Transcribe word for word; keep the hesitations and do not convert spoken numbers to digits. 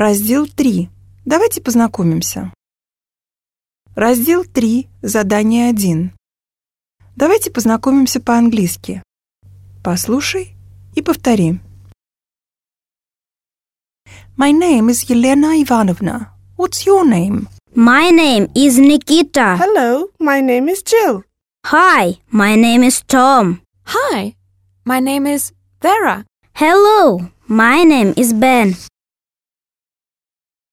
Раздел три. Давайте познакомимся. Раздел три. Задание один. Давайте познакомимся по-английски. Послушай и повтори. My name is Yelena Ivanovna. What's your name? My name is Nikita. Hello, my name is Jill. Hi, my name is Tom. Hi, my name is Vera. Hello, my name is Ben.